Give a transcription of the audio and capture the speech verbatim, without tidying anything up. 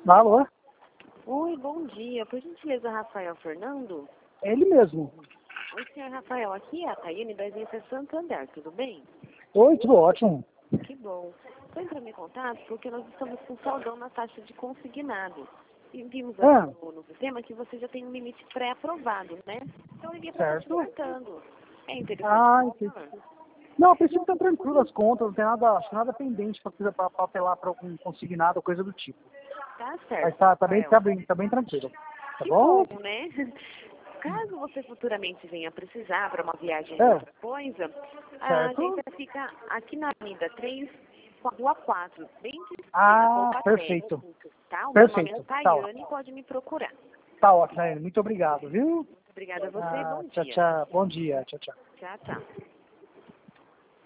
Alô? Oi, bom dia. Por gentileza, Rafael Fernando? É ele mesmo. Oi, senhor Rafael. Aqui é a Tayane da agência Santander, tudo bem? Oi, tudo ótimo. Que bom. Estou entrando em contato porque nós estamos com saldão na taxa de consignado. E vimos aqui Ah, no, no sistema que você já tem um limite pré-aprovado, né? Então eu liguei para estar te certo. perguntando. É interessante, Ah, por entendi. favor? Não, a princípio tá tranquilo as contas, não tem nada, acho que nada pendente para pra, pra apelar para algum consignado ou coisa do tipo. Tá Mas certo, tá, tá, bem, Rafael. tá, bem, tá bem tranquilo. Tá Que bom? bom, né? Caso você futuramente venha precisar para uma viagem ou É, outra coisa, a certo? agência fica aqui na Avenida três, Rua quatro, bem de esquina, Ah, Poupaté, perfeito. tá? O meu nome é Perfeito. Tá Tayane, ótimo. pode me procurar. Tá ótimo, Naine. Muito obrigado, viu? Muito obrigada a você e Ah, bom tchau, dia. tchau. Bom dia. Tchau, tchau. Tchau, tchau.